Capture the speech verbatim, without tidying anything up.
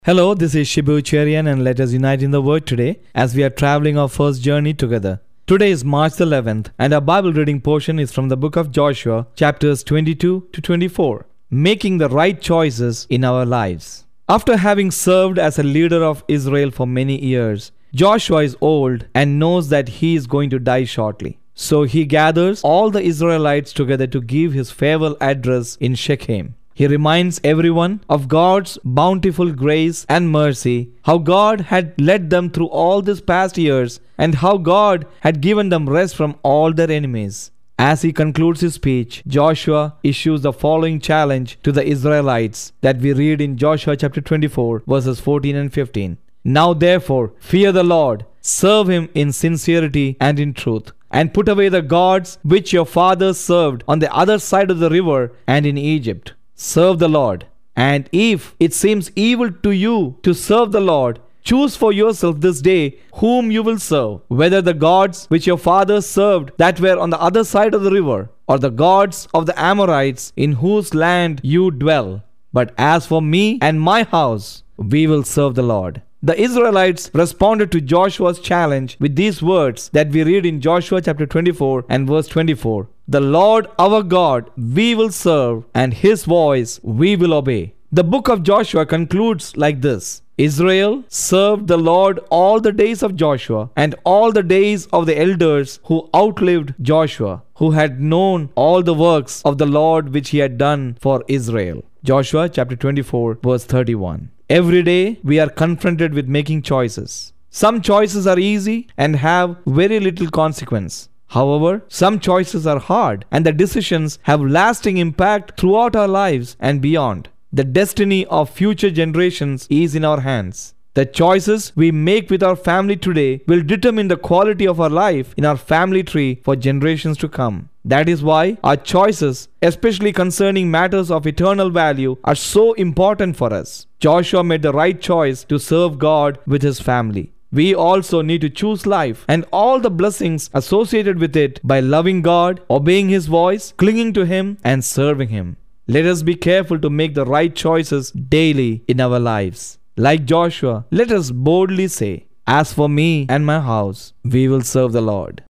Hello, this is Shibu Cherian and let us unite in the Word today as we are traveling our first journey together. Today is March the eleventh and our Bible reading portion is from the book of Joshua, chapters twenty-two to twenty-four, making the right choices in our lives. After having served as a leader of Israel for many years, Joshua is old and knows that he is going to die shortly. So he gathers all the Israelites together to give his farewell address in Shechem. He reminds everyone of God's bountiful grace and mercy, how God had led them through all these past years, and how God had given them rest from all their enemies. As he concludes his speech, Joshua issues the following challenge to the Israelites that we read in Joshua chapter twenty-four, verses fourteen and fifteen. Now therefore, fear the Lord, serve him in sincerity and in truth, and put away the gods which your fathers served on the other side of the river and in Egypt. Serve the Lord. And if it seems evil to you to serve the Lord, choose for yourself this day whom you will serve, whether the gods which your fathers served that were on the other side of the river, or the gods of the Amorites in whose land you dwell. But as for me and my house, we will serve the Lord. The Israelites responded to Joshua's challenge with these words that we read in Joshua chapter twenty-four and verse twenty-four. The Lord our God we will serve, and his voice we will obey. The book of Joshua concludes like this. Israel served the Lord all the days of Joshua and all the days of the elders who outlived Joshua, who had known all the works of the Lord which he had done for Israel. Joshua chapter twenty-four verse thirty-one. Every day we are confronted with making choices. Some choices are easy and have very little consequence. However, some choices are hard and the decisions have lasting impact throughout our lives and beyond. The destiny of future generations is in our hands. The choices we make with our family today will determine the quality of our life in our family tree for generations to come. That is why our choices, especially concerning matters of eternal value, are so important for us. Joshua made the right choice to serve God with his family. We also need to choose life and all the blessings associated with it by loving God, obeying his voice, clinging to him, and serving him. Let us be careful to make the right choices daily in our lives. Like Joshua, let us boldly say, "As for me and my house, we will serve the Lord."